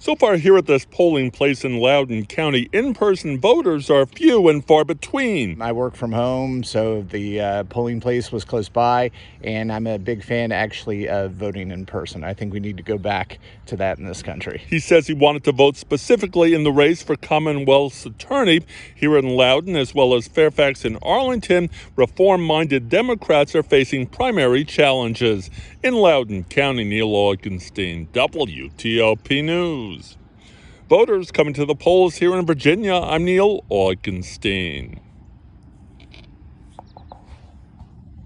So far here at this polling place in Loudoun County, in-person voters are few and far between. I work from home, so the polling place was close by, and I'm a big fan actually of voting in person. I think we need to go back to that in this country. He says he wanted to vote specifically in the race for Commonwealth's attorney here in Loudoun, as well as Fairfax and Arlington. Reform-minded Democrats are facing primary challenges. In Loudoun County, Neil Augenstein, WTOP News. Voters coming to the polls here in Virginia. I'm Neil Augenstein.